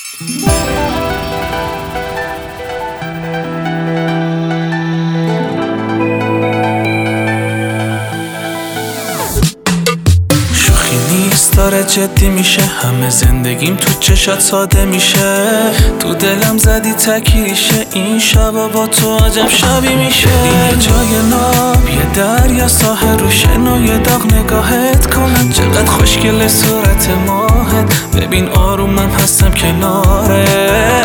داره جدی میشه، همه زندگیم تو چشات ساده میشه. تو دلم زدی تکیشه، این شبا با تو عجب شبی میشه. یه جای ناب، یه دریا، ساحل رو شن و یه داغ نگاهت کنم. چقدر خوشگل صورت ماهت، ببین آرومم هستم کناره.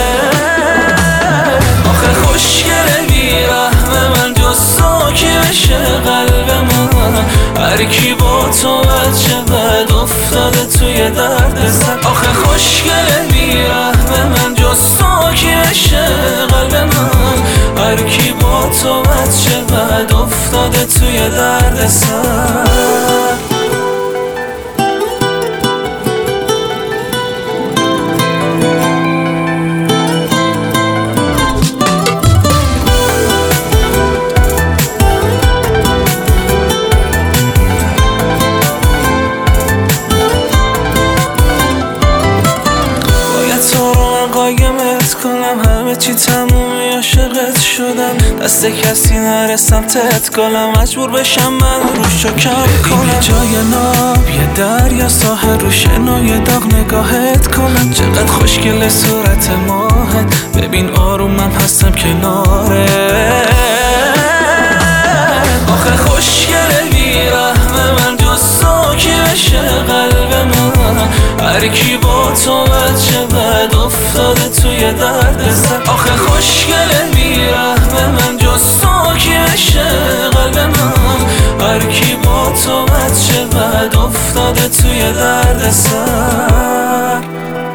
آخه خوشگله بیرحم من، جز تو کی بشه قلب من. هر کی با تو چقدر افتاده توی درد سر. آخه خوشگله بیرحم من، جز تو کی بشه قلب من. هر کی با تو چقدر افتاده توی درد سر. قایمت کنم، همه چی تمومی، عاشقت شدم. دست کسی نرسم تت کنم، مجبور بشم من روشو کم کنم. یه جای ناب، یه دریا، ساحل رو شن و یه داغ نگاهت کنم. چقدر خوشگل صورت ماهت، ببین آرومم هستم کناره. آخه خوشگله بیرحم من، جز تو کی بشه قلب من. هر کی با تو چقدر افتاده توی درد سر. آخه خوشگله بیرحم من، جز تو کی بشه قلب من. هر کی با تو چقدر افتاده توی درد سر.